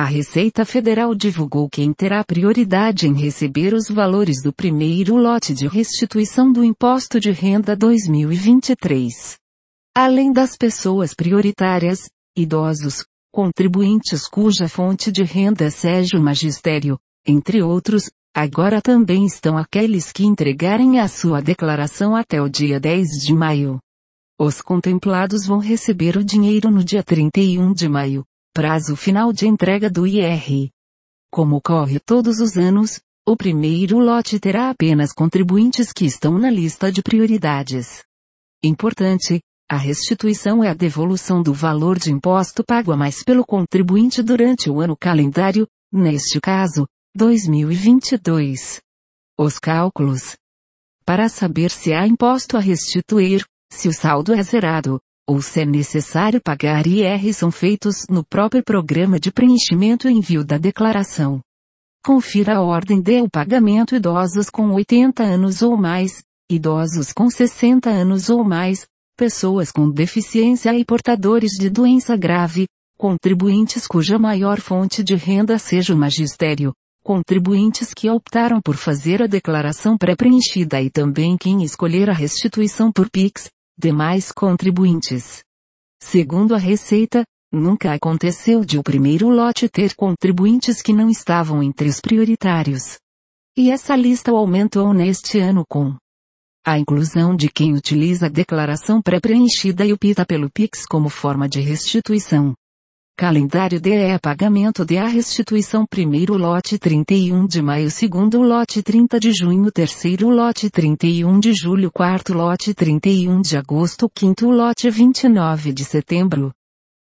A Receita Federal divulgou quem terá prioridade em receber os valores do primeiro lote de restituição do Imposto de Renda 2023. Além das pessoas prioritárias, idosos, contribuintes cuja fonte de renda seja o magistério, entre outros, agora também estão aqueles que entregarem a sua declaração até o dia 10 de maio. Os contemplados vão receber o dinheiro no dia 31 de maio, prazo final de entrega do IR. Como ocorre todos os anos, o primeiro lote terá apenas contribuintes que estão na lista de prioridades. Importante, a restituição é a devolução do valor de imposto pago a mais pelo contribuinte durante o ano calendário, neste caso, 2022. Os cálculos. Para saber se há imposto a restituir, se o saldo é zerado, ou se é necessário pagar IR são feitos no próprio programa de preenchimento e envio da declaração. Confira a ordem de o pagamento: idosos com 80 anos ou mais, idosos com 60 anos ou mais, pessoas com deficiência e portadores de doença grave, contribuintes cuja maior fonte de renda seja o magistério, contribuintes que optaram por fazer a declaração pré-preenchida e também quem escolher a restituição por Pix, demais contribuintes. Segundo a Receita, nunca aconteceu de o primeiro lote ter contribuintes que não estavam entre os prioritários. E essa lista aumentou neste ano com a inclusão de quem utiliza a declaração pré-preenchida e opta pelo Pix como forma de restituição. Calendário DE: pagamento de a restituição: primeiro lote 31 de maio, segundo lote 30 de junho, terceiro lote 31 de julho, quarto lote 31 de agosto, quinto lote 29 de setembro.